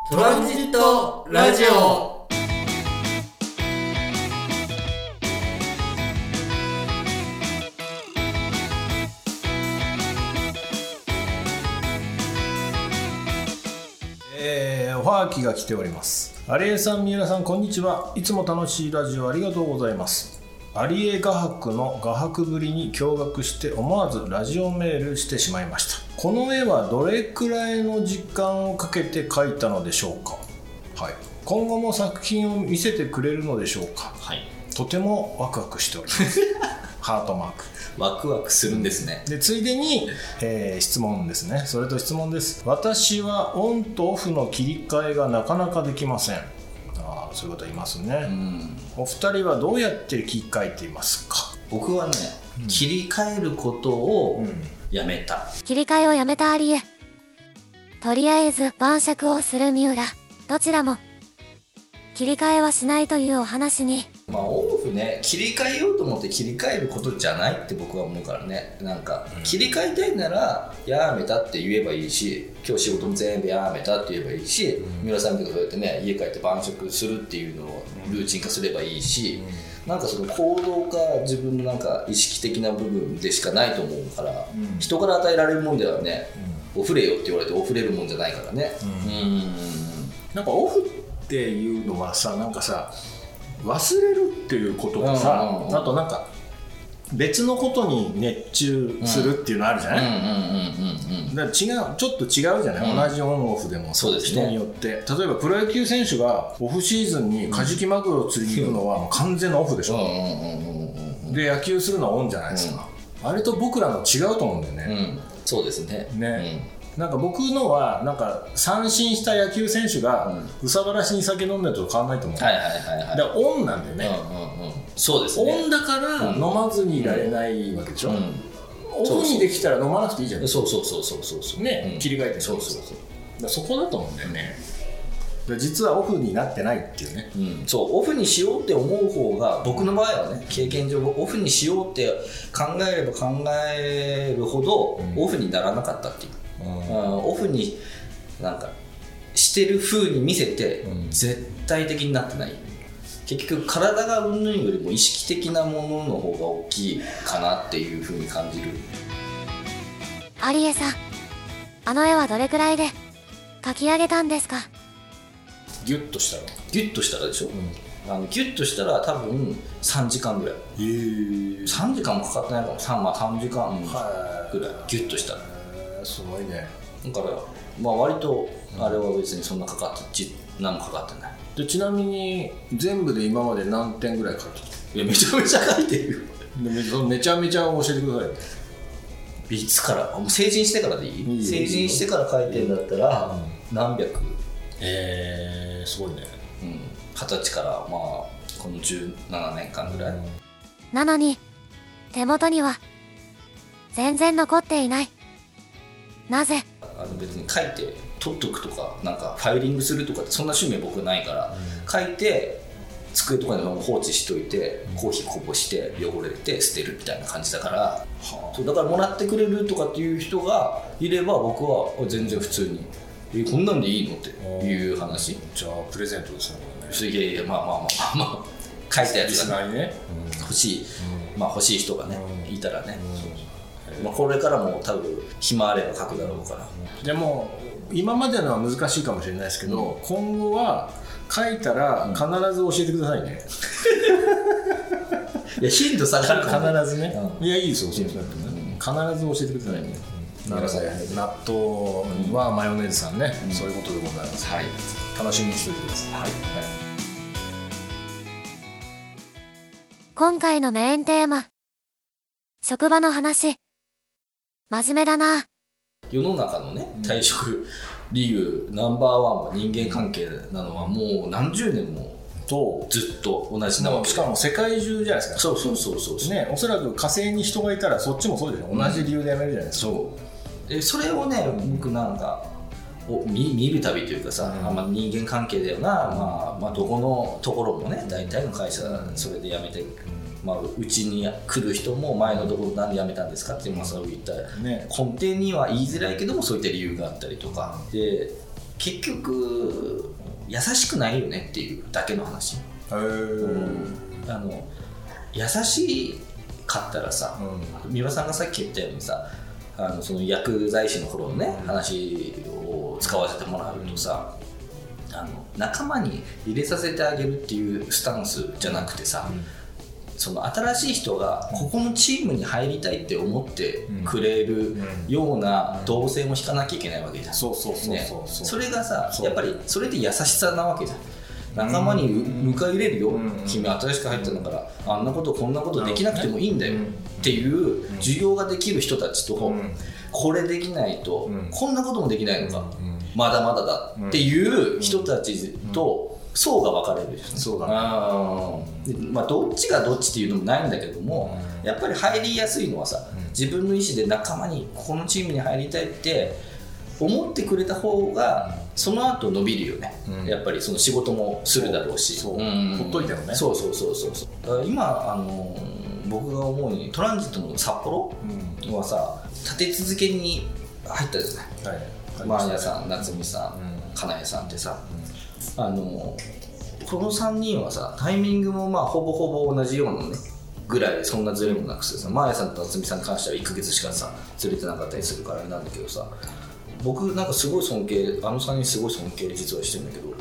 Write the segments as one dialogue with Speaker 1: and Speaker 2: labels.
Speaker 1: トランジットラジオ。
Speaker 2: おはがきが来ております。有江さん、三浦さん、こんにちは。いつも楽しいラジオありがとうございます。有江画伯の画伯ぶりに驚愕して思わずラジオメールしてしまいました。この絵はどれくらいの時間をかけて描いたのでしょうか。はい、今後も作品を見せてくれるのでしょうか。
Speaker 1: はい、
Speaker 2: とてもワクワクしておりますハートマーク。
Speaker 1: ワクワクするんですね。
Speaker 2: でついでに、質問ですね。それと質問です。私はオンとオフの切り替えがなかなかできません。そういう方いますね。お二人はどうやって切り替えていますか。
Speaker 1: 僕はね、切り替えることをやめた。
Speaker 3: 切り替えをやめた有江。とりあえず晩酌をする三浦。どちらも切り替えはしないというお話に。
Speaker 1: オンオフね、切り替えようと思って切り替えることじゃないって僕は思うからね。なんか切り替えたいならやめたって言えばいいし、今日仕事も全部やめたって言えばいいし、三浦さんみたいにそうやってね、家帰って晩酌するっていうのをルーチン化すればいいし、なんかその行動か自分のなんか意識的な部分でしかないと思うから、人から与えられるもんではね、おふれよって言われておふれるもんじゃないからね。
Speaker 2: なんかオフっていうのはさ、なんかさ、忘れるっていうこととさ、あとなんか別のことに熱中するっていうのあるじゃない。だからちょっと違うじゃない、同じオンオフでも。
Speaker 1: そうですね、
Speaker 2: 人によって。例えばプロ野球選手がオフシーズンにカジキマグロを釣りに行くのはもう完全なオフでしょ。で野球するのはオンじゃないですか。あれと僕らの違うと思うんだよね。
Speaker 1: そうですね。
Speaker 2: なんか僕のはなんか三振した野球選手がうさばらしに酒飲んでると変わらないと思う。だからオンなんだよね。
Speaker 1: そうですね。
Speaker 2: オンだから飲まずにいられないわけでしょ。オフにできたら飲まなくていいじゃん。
Speaker 1: そう
Speaker 2: ね、切り替えて。そこだと思うんだよね。実はオフになってないっていうね。
Speaker 1: そうオフにしようって思う方が、僕の場合はね、経験上オフにしようって考えれば考えるほどオフにならなかったっていう。オフになんかしてる風に見せて絶対的になってない。結局体がうんぬんよりも意識的なものの方が大きいかなっていう風に感じる。
Speaker 3: 有江さん、あの絵はどれくらいで描き上げたんですか。
Speaker 2: ギュッとしたら
Speaker 1: でしょ。ギュッとしたら多分3時間ぐらい。3時間もかかってないかも。3時間ぐらいギュッとしたら。
Speaker 2: すごいね。
Speaker 1: だから割とあれは別にそんなかかって何もかかってない。
Speaker 2: でちなみに全部で今まで何点ぐらい描いてきた。
Speaker 1: めちゃめちゃ書いてるよ。
Speaker 2: めちゃめちゃ教えてください。
Speaker 1: いつから？成人してからでいい？成人してから書いてるんだったら何百。
Speaker 2: すごいね。
Speaker 1: 20歳からこの17年間ぐらい。
Speaker 3: なのに手元には全然残っていない。なぜ？
Speaker 1: 別に書いて取っとくとか、なんかファイリングするとかってそんな趣味は僕ないから、書いて机とかに放置しといて、コーヒーこぼして汚れて捨てるみたいな感じだから、だからもらってくれるとかっていう人がいれば僕は全然普通にこんなんでいいのっていう話。
Speaker 2: じゃあプレゼントですね。
Speaker 1: いや書いたやつが
Speaker 2: ね、
Speaker 1: 欲しい、欲しい人がねいたらね。これからも多分暇あれば書くだろうから。
Speaker 2: でも今までのは難しいかもしれないですけど、今後は書いたら必ず教えてくださいね。
Speaker 1: いや頻度下がるか
Speaker 2: ら必ずね。いやいいですよ、教えてください。必ず教えてくださいね。納豆はマヨネーズさんね、そういうことでございます。楽しみにしておいてください。
Speaker 3: 今回のメインテーマ、職場の話。真面目だな。
Speaker 1: 世の中のね、退職理由ナンバーワンは人間関係なのはもう何十年もずっと同じなわけで、
Speaker 2: しかも世界中じゃないですか。
Speaker 1: そう
Speaker 2: ね、おそらく火星に人がいたらそっちもそうでしょ。同じ理由で辞めるじゃないですか。
Speaker 1: それをね、僕なんか見るたびというかさ、人間関係だよな、どこのところもね、大体の会社それで辞めて、うちに来る人も前のところなんで辞めたんですかってそういった根底には言いづらいけどもそういった理由があったりとかで、 結局優しくないよねっていうだけの話。優しかったらさ、三輪さんがさっき言ったようにさ、その薬剤師の頃のね、話を使わせてもらうとさ、仲間に入れさせてあげるっていうスタンスじゃなくてさ、その新しい人がここのチームに入りたいって思ってくれるような動線を引かなきゃいけないわけじゃん。それがさ、やっぱりそれで優しさなわけじゃん。仲間に迎え入れるよ、君新しく入ったんだから、あんなことこんなことできなくてもいいんだよっていう需要ができる人たちと、これできないとこんなこともできないのか、まだまだだっていう人たちと層が分かれる。
Speaker 2: そうだね。
Speaker 1: まあどっちがどっちっていうのもないんだけども、やっぱり入りやすいのはさ、自分の意思で仲間にこのチームに入りたいって思ってくれた方がその後伸びるよね、やっぱりその仕事もするだろうし、
Speaker 2: ほっといてもね。
Speaker 1: 今僕が思うにトランジットの札幌はさ、立て続けに入ったじゃない。マーヤさん、夏美さん、金谷さんってさ、この3人はさ、タイミングもまあほぼほぼ同じようなねぐらい、そんなずれもなくてさ、マーヤさんと夏美さんに関しては1ヶ月しかさずれてなかったりするからなんだけどさ、僕なんかすごい尊敬、3人すごい尊敬実はしてるんだけど、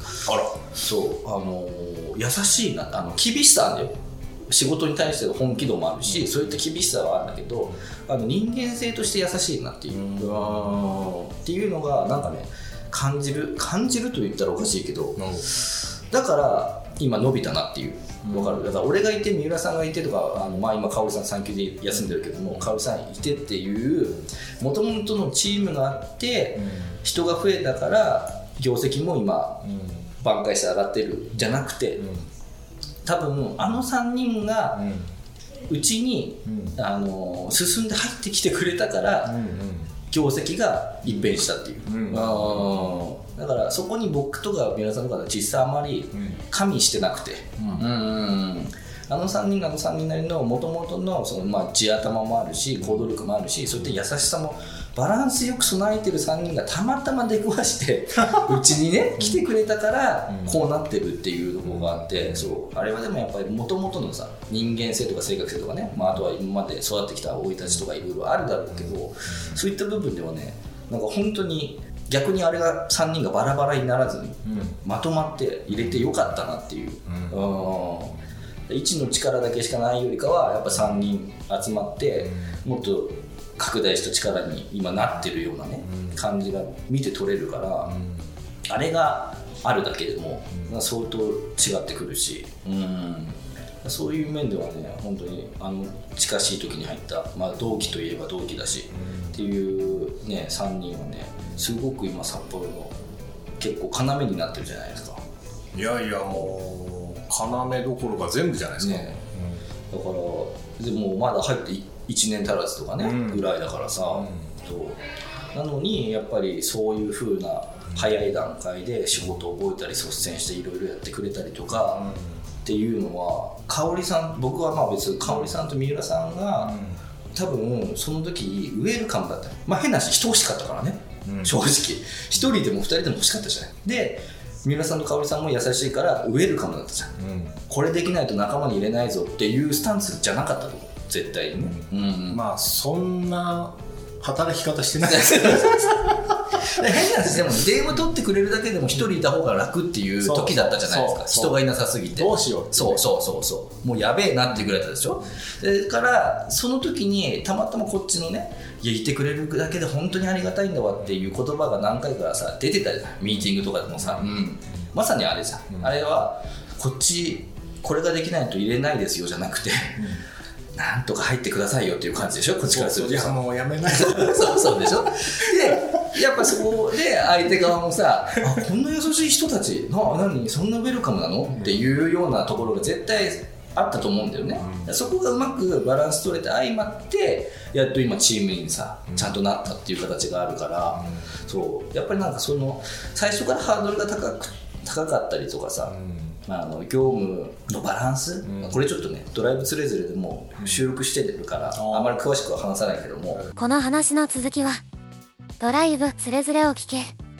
Speaker 1: そう優しいな、厳しさあるよ、仕事に対しての本気度もあるし、そういった厳しさはあるんだけど、人間性として優しいなっていう、っていうのがなんかね、感じると言ったらおかしいけど、だから今伸びたなっていう。分かる。だから俺がいて、三浦さんがいてとか、まあ、今薫さん産休で休んでるけども、薫さんいてっていうもともとのチームがあって、人が増えたから業績も今挽回して上がってるじゃなくて、多分3人がうちに進んで入ってきてくれたから業績が一変したっていう、だからそこに僕とか皆さんとか実際あまり加味してなくて、3人が3人なりのもともとの地頭もあるし、行動力もあるし、そういった優しさもバランスよく備えてる3人がたまたま出くわしてうちにね来てくれたからこうなってるっていうところがあって、そうあれはでもやっぱりもともとのさ、人間性とか性格性とかね、あとは今まで育ってきた生い立ちとかいろいろあるだろうけど、そういった部分ではね、なんか本当に逆にあれが3人がバラバラにならずに、まとまって入れてよかったなっていう、1の力だけしかないよりかはやっぱ3人集まってもっと拡大した力に今なってるようなね、感じが見て取れるから、あれがあるだけでも相当違ってくるし、そういう面ではね、本当に近しい時に入った、同期といえば同期だし、っていうね3人はね、すごく今札幌の結構要になってるじゃないですか。
Speaker 2: いやいや、もう要どころか全部じゃないですか、
Speaker 1: ね。だからでもまだ入って1年足らずとかね、ぐらいだからさ、なのにやっぱりそういう風な早い段階で仕事を覚えたり率先していろいろやってくれたりとか、っていうのは香織さん、僕は別に香織さんと三浦さんが、多分その時ウェルカムだった。変な話、人欲しかったからね、正直1人でも2人でも欲しかったじゃない。で三浦さんと香織さんも優しいからウェルカムだったじゃん、これできないと仲間に入れないぞっていうスタンスじゃなかったと思う、絶対にね。
Speaker 2: そんな働き方してない
Speaker 1: 変な話、でも電話取ってくれるだけでも1人いた方が楽っていう時だったじゃないですか。人がいなさすぎて
Speaker 2: どうしようって、
Speaker 1: そうもうやべえなってぐらいだったでしょ。だからその時にたまたまこっちのね、いてくれるだけで本当にありがたいんだわっていう言葉が何回かさ出てたじゃん、ミーティングとかでもさ、まさにあれじゃん、あれはこっちこれができないと入れないですよじゃなくて、なんとか入ってくださいよっていう感じでしょ、こっちからすると。
Speaker 2: いやもうやめない
Speaker 1: そうでしょ。でやっぱそこで相手側もさ、こんな優しい人たち何そんなウェルカムなのっていうようなところが絶対あったと思うんだよね、そこがうまくバランス取れて相まってやっと今チームにさちゃんとなったっていう形があるから、そうやっぱりなんかその最初からハードルが高かったりとかさ、業務のバランス、これちょっとねドライブつれづれでも収録してるから、あまり詳しくは話さないけども、
Speaker 3: この話の続きはドライブつれづれを聞け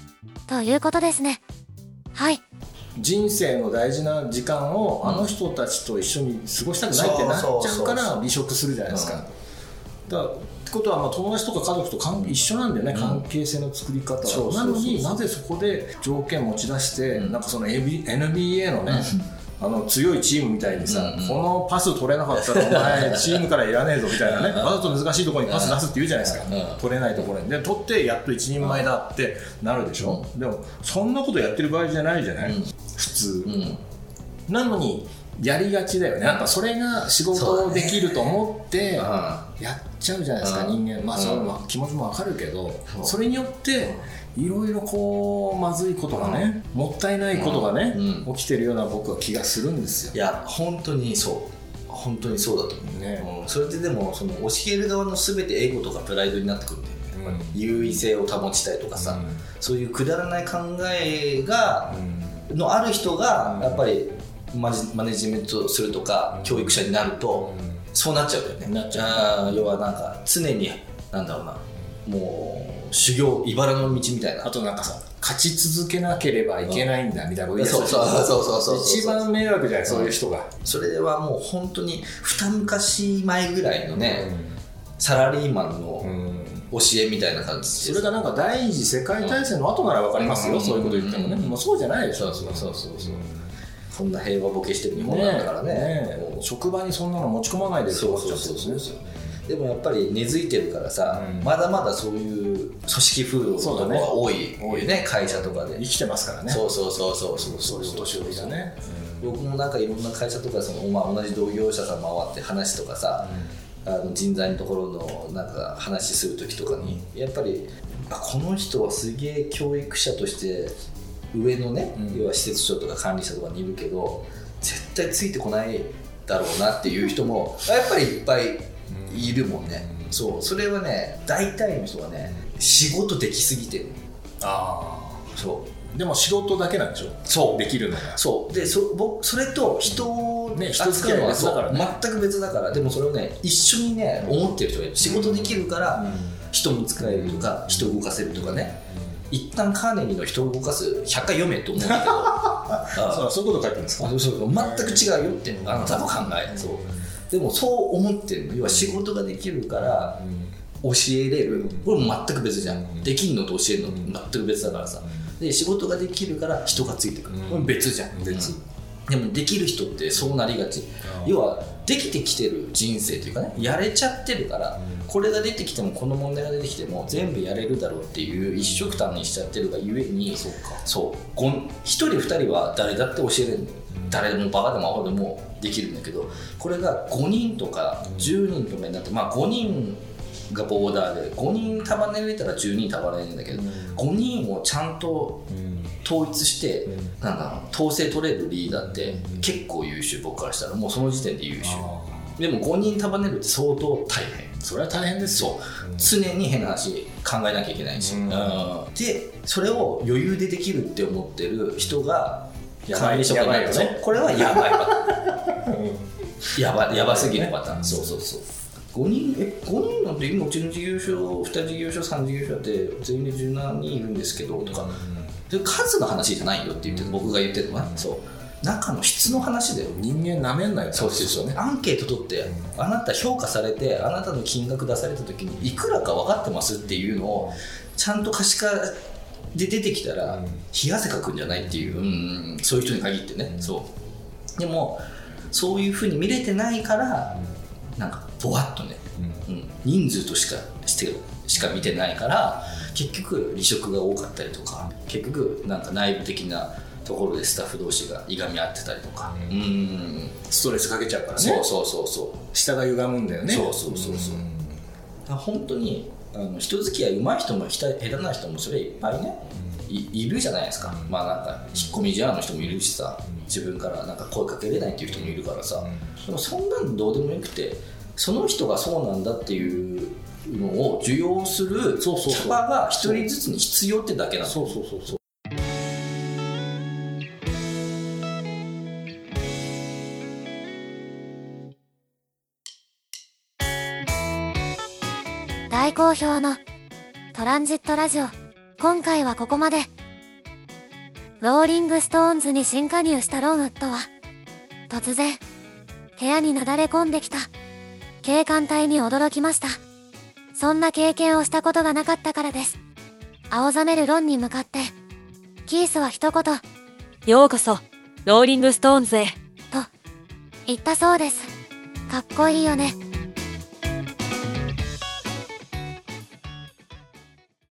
Speaker 3: ということですね。はい。
Speaker 2: 人生の大事な時間をあの人たちと一緒に過ごしたくないってなっちゃうから離職するじゃないですか。だからってことは友達とか家族と一緒なんだよね、関係性の作り方は。なのになぜそこで条件持ち出して、なんかその NBA のね、強いチームみたいにさ、このパス取れなかったらお前チームからいらねえぞみたいなね、わざと難しいところにパス出すって言うじゃないですか、取れないところにで取ってやっと一人前だってなるでしょ。でもそんなことやってる場合じゃないじゃない、普通、なのにやりがちだよね。なんかそれが仕事できると思ってやっちゃうじゃないですか、人間。その気持ちもわかるけど、それによっていろいろまずいことがね、もったいないことがね、起きてるような僕は気がするんですよ。
Speaker 1: いや本当に本当にそうだと思うね。それってでもその教える側の全てエゴとかプライドになってくるんだよね。優位性を保ちたいとかさ、そういうくだらない考えがのある人がやっぱりマネジメントするとか教育者になるとそうなっちゃうよね。要はなんか常になんだろうな、もう修行茨の道みたいな。
Speaker 2: あとなんかさ、勝ち続けなければいけないんだみたいなこと言う。
Speaker 1: そう
Speaker 2: 一番迷惑じゃない、そういう人が。
Speaker 1: それはもう本当に二昔前ぐらいのね、サラリーマンの教えみたいな感じ。
Speaker 2: それがなんか第二次世界大戦の後なら分かりますよ、そういうこと言ってもね。もうそうじゃないでしょ。
Speaker 1: そんな平和ボケしてる日本なんだからね。
Speaker 2: 職場にそんなの持ち込まないでって思っちゃってるんですね。
Speaker 1: でもやっぱり根付いてるからさ、まだまだそういう組織風土のところが多いね、会社とかで
Speaker 2: 生きてますからね。
Speaker 1: そういうお年寄りがね。僕もなんかいろんな会社とか同じ同業者さん回って話とかさ、人材のところのなんか話する時とかにやっぱりこの人はすげえ教育者として上のね、要は施設長とか管理者とかにいるけど絶対ついてこないだろうなっていう人もやっぱりいっぱいいるもんね。それはね、大体の人はね、仕事できすぎてる。
Speaker 2: でも仕事だけなんでしょ。そうできるのが。
Speaker 1: でそれと人を扱うのは全く別だから。でもそれをね一緒にね思ってる人がいる。仕事できるから人も使えるとか人を動かせるとかね。一旦カーネギーの人を動かす100回読めと思うんだけど
Speaker 2: そういうこと書いてるんですか。
Speaker 1: 全く違うよってあなたの考え。でもそう思ってるの。要は仕事ができるから教えれる。これも全く別じゃん。できるのと教えるのと全く別だからさ。で仕事ができるから人がついてくる。これ別じゃん。でもできる人ってそうなりがち。要はできてきてる人生というかね、やれちゃってるから、これが出てきてもこの問題が出てきても全部やれるだろうっていう一緒くたにしちゃってるがゆえに、一人二人は誰だって教えれるんだよ。誰でもバカでもアホでもできるんだけど、これが5人とか10人とかになって、5人がボーダーで5人束ねれたら10人束ねれるんだけど、5人をちゃんと統一して、統制取れるリーダーって結構優秀。僕からしたらもうその時点で優秀。でも5人束ねるって相当大変。
Speaker 2: それは大変ですよ。
Speaker 1: 常に変な話考えなきゃいけないし、でそれを余裕でできるって思ってる人が管理職になると、これはやばいパターン。やばすぎるパターン。5人なんて今うちの事業所2事業所3事業所って全員で17人いるんですけどとか、数の話じゃないよって言って僕が言ってるのは、中の質の話だよ。
Speaker 2: 人間なめんなよ。
Speaker 1: アンケート取ってあなた評価されてあなたの金額出された時にいくらか分かってますっていうのをちゃんと可視化で出てきたら冷や汗かくんじゃないっていう、そういう人に限ってね。でもそういうふうに見れてないからなんかぼわっとね、人数としか見てないから結局離職が多かったりとか、結局なんか内部的なところでスタッフ同士がいがみ合ってたりとか、
Speaker 2: ストレスかけちゃうからね。下が歪むんだよね。本
Speaker 1: 当に人付き合い上手い人も下手な人もそれいっぱいね いるじゃないですか。なんか引っ込み思案の人もいるしさ、自分からなんか声かけれないっていう人もいるからさ、でもそんなのどうでもよくて、その人がそうなんだっていうのを受容するキャパが一人ずつに必要ってだけなの。
Speaker 3: 大好評のトランジットラジオ、今回はここまで。 ローリングストーンズに新加入したロンウッドは、突然、部屋になだれ込んできた。警官隊に驚きました。そんな経験をしたことがなかったからです。青ざめるロンに向かって、キースは一言、
Speaker 4: ようこそ、ローリングストーンズへ。
Speaker 3: と、言ったそうです。かっこいいよね。